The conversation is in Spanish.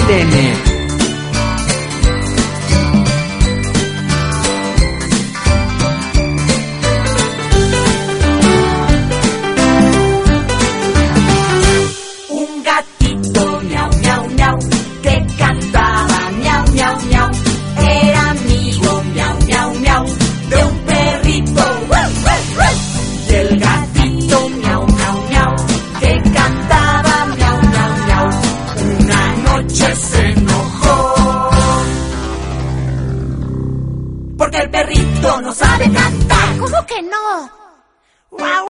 tener. Un gatito miau miau miau que cantaba miau miau miau, era amigo miau miau miau de un perrito. Y el gatito miau miau miau que cantaba miau miau miau, una noche se enojó porque el perrito no sabe cantar. ¿Cómo que no? Guau.